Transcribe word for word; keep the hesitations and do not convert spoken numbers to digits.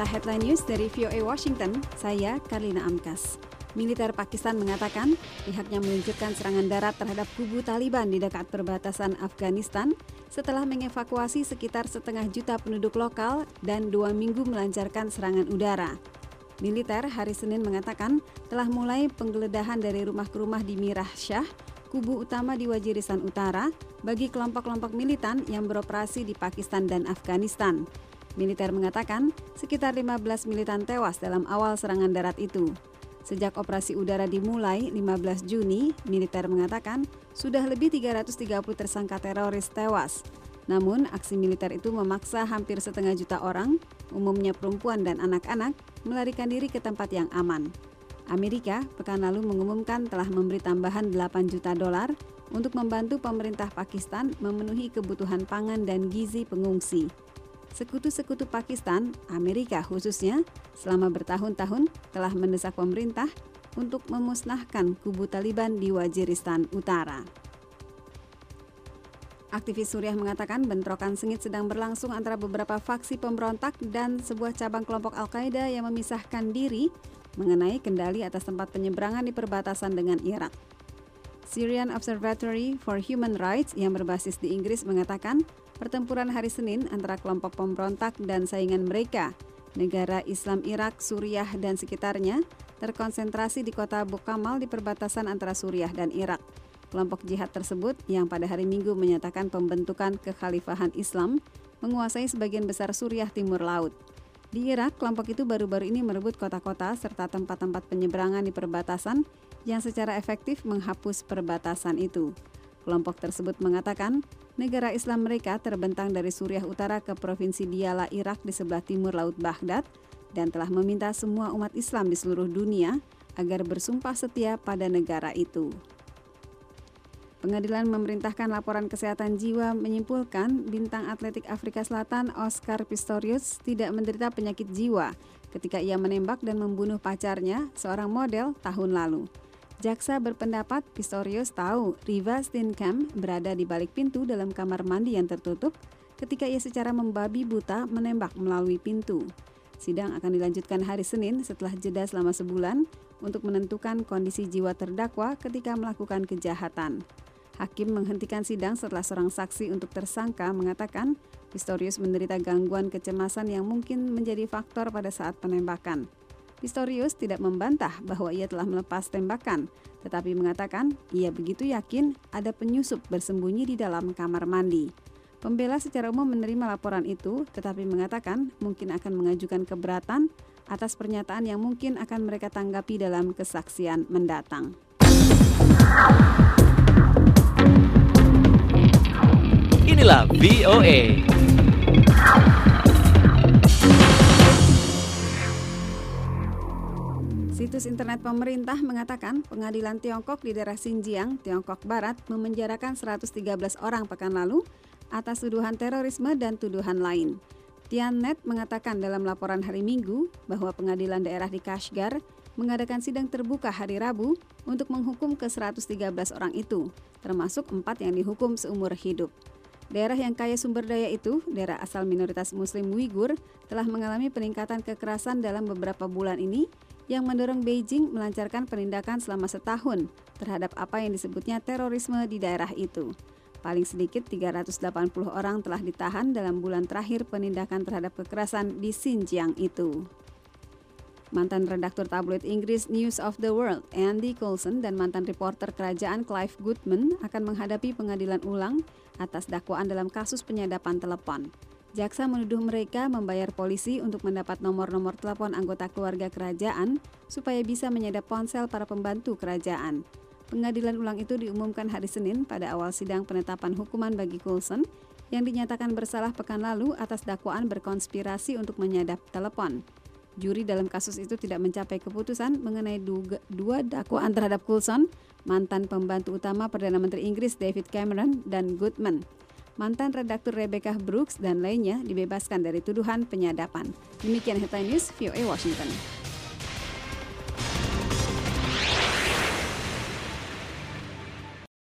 Inilah headline news dari V O A Washington, saya Karlina Amkas. Militer Pakistan mengatakan pihaknya meluncurkan serangan darat terhadap kubu Taliban di dekat perbatasan Afghanistan setelah mengevakuasi sekitar setengah juta penduduk lokal dan dua minggu melancarkan serangan udara. Militer hari Senin mengatakan telah mulai penggeledahan dari rumah ke rumah di Mirah Shah, kubu utama di Waziristan Utara, bagi kelompok-kelompok militan yang beroperasi di Pakistan dan Afghanistan. Militer mengatakan sekitar lima belas militan tewas dalam awal serangan darat itu. Sejak operasi udara dimulai lima belas Juni, militer mengatakan sudah lebih tiga ratus tiga puluh tersangka teroris tewas. Namun, aksi militer itu memaksa hampir setengah juta orang, umumnya perempuan dan anak-anak, melarikan diri ke tempat yang aman. Amerika pekan lalu mengumumkan telah memberi tambahan delapan juta dolar untuk membantu pemerintah Pakistan memenuhi kebutuhan pangan dan gizi pengungsi. Sekutu-sekutu Pakistan, Amerika khususnya, selama bertahun-tahun telah mendesak pemerintah untuk memusnahkan kubu Taliban di Waziristan Utara. Aktivis Suriah mengatakan bentrokan sengit sedang berlangsung antara beberapa faksi pemberontak dan sebuah cabang kelompok Al-Qaeda yang memisahkan diri mengenai kendali atas tempat penyeberangan di perbatasan dengan Irak. Syrian Observatory for Human Rights yang berbasis di Inggris mengatakan pertempuran hari Senin antara kelompok pemberontak dan saingan mereka, negara Islam Irak, Suriah, dan sekitarnya, terkonsentrasi di kota Abu Kamal di perbatasan antara Suriah dan Irak. Kelompok jihad tersebut yang pada hari Minggu menyatakan pembentukan kekhalifahan Islam menguasai sebagian besar Suriah Timur Laut. Di Irak, kelompok itu baru-baru ini merebut kota-kota serta tempat-tempat penyeberangan di perbatasan yang secara efektif menghapus perbatasan itu. Kelompok tersebut mengatakan negara Islam mereka terbentang dari Suriah Utara ke Provinsi Diyala, Irak di sebelah timur Laut Baghdad dan telah meminta semua umat Islam di seluruh dunia agar bersumpah setia pada negara itu. Pengadilan memerintahkan laporan kesehatan jiwa menyimpulkan bintang atletik Afrika Selatan Oscar Pistorius tidak menderita penyakit jiwa ketika ia menembak dan membunuh pacarnya, seorang model, tahun lalu. Jaksa berpendapat Pistorius tahu Riva Steenkamp berada di balik pintu dalam kamar mandi yang tertutup ketika ia secara membabi buta menembak melalui pintu. Sidang akan dilanjutkan hari Senin setelah jeda selama sebulan untuk menentukan kondisi jiwa terdakwa ketika melakukan kejahatan. Hakim menghentikan sidang setelah seorang saksi untuk tersangka mengatakan Pistorius menderita gangguan kecemasan yang mungkin menjadi faktor pada saat penembakan. Pistorius tidak membantah bahwa ia telah melepas tembakan, tetapi mengatakan ia begitu yakin ada penyusup bersembunyi di dalam kamar mandi. Pembela secara umum menerima laporan itu, tetapi mengatakan mungkin akan mengajukan keberatan atas pernyataan yang mungkin akan mereka tanggapi dalam kesaksian mendatang. Inilah V O A. Situs internet pemerintah mengatakan pengadilan Tiongkok di daerah Xinjiang, Tiongkok Barat memenjarakan seratus tiga belas orang pekan lalu atas tuduhan terorisme dan tuduhan lain. Tiannet mengatakan dalam laporan hari Minggu bahwa pengadilan daerah di Kashgar mengadakan sidang terbuka hari Rabu untuk menghukum ke seratus tiga belas orang itu, termasuk empat yang dihukum seumur hidup. Daerah yang kaya sumber daya itu, daerah asal minoritas Muslim Uighur, telah mengalami peningkatan kekerasan dalam beberapa bulan ini yang mendorong Beijing melancarkan penindakan selama setahun terhadap apa yang disebutnya terorisme di daerah itu. Paling sedikit tiga ratus delapan puluh orang telah ditahan dalam bulan terakhir penindakan terhadap kekerasan di Xinjiang itu. Mantan redaktur tabloid Inggris News of the World, Andy Coulson, dan mantan reporter kerajaan Clive Goodman akan menghadapi pengadilan ulang atas dakwaan dalam kasus penyadapan telepon. Jaksa menuduh mereka membayar polisi untuk mendapat nomor-nomor telepon anggota keluarga kerajaan supaya bisa menyadap ponsel para pembantu kerajaan. Pengadilan ulang itu diumumkan hari Senin pada awal sidang penetapan hukuman bagi Coulson yang dinyatakan bersalah pekan lalu atas dakwaan berkonspirasi untuk menyadap telepon. Juri dalam kasus itu tidak mencapai keputusan mengenai duga, dua dakwaan terhadap Coulson, mantan pembantu utama Perdana Menteri Inggris David Cameron, dan Goodman. Mantan redaktur Rebecca Brooks dan lainnya dibebaskan dari tuduhan penyadapan. Demikian headline news V O A Washington.